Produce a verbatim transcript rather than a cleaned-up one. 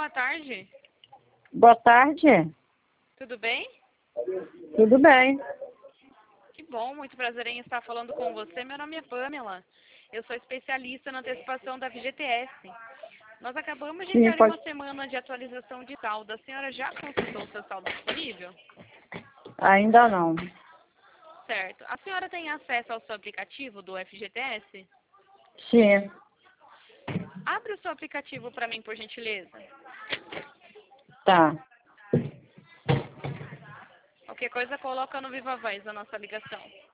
boa tarde. Boa tarde. Tudo bem? Tudo bem. Que bom, muito prazer em estar falando com você. Meu nome é Pamela. Eu sou especialista na antecipação da F G T S. Nós acabamos de Sim, entrar em pode... uma semana de atualização de saldo. A senhora já consultou o seu saldo disponível? Ainda não. Certo. A senhora tem acesso ao seu aplicativo do F G T S? Sim. Abre o seu aplicativo para mim, por gentileza. Tá. Qualquer coisa, coloca no Viva Voz a nossa ligação.